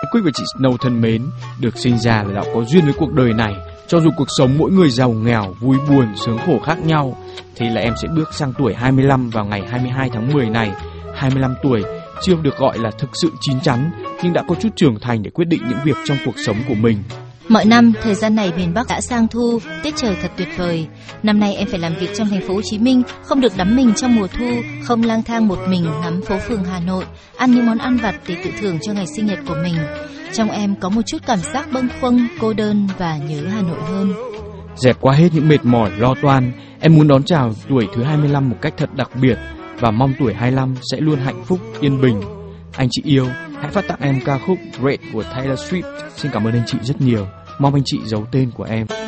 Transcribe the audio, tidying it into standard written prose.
Quick và chị Snow thân mến, được sinh ra là đã có duyên với cuộc đời này. Cho dù cuộc sống mỗi người giàu nghèo, vui buồn, sướng khổ khác nhau, thì là em sẽ bước sang tuổi 25 vào ngày 22 tháng 10 này. 25 tuổi chưa được gọi là thực sự chín chắn, nhưng đã có chút trưởng thành để quyết định những việc trong cuộc sống của mình. Mọi năm, thời gian này miền Bắc đã sang thu, tiết trời thật tuyệt vời. Năm nay em phải làm việc trong thành phố Hồ Chí Minh, không được đắm mình trong mùa thu, không lang thang một mình ngắm phố phường Hà Nội, ăn những món ăn vặt để tự thưởng cho ngày sinh nhật của mình. Trong em có một chút cảm giác bâng khuâng, cô đơn và nhớ Hà Nội hơn. Dẹp qua hết những mệt mỏi, lo toan, em muốn đón chào tuổi thứ 25 một cách thật đặc biệt và mong tuổi 25 sẽ luôn hạnh phúc, yên bình. Anh chị yêu, hãy phát tặng em ca khúc Great của Taylor Swift. Xin cảm ơn anh chị rất nhiều. Mong anh chị giấu tên của em.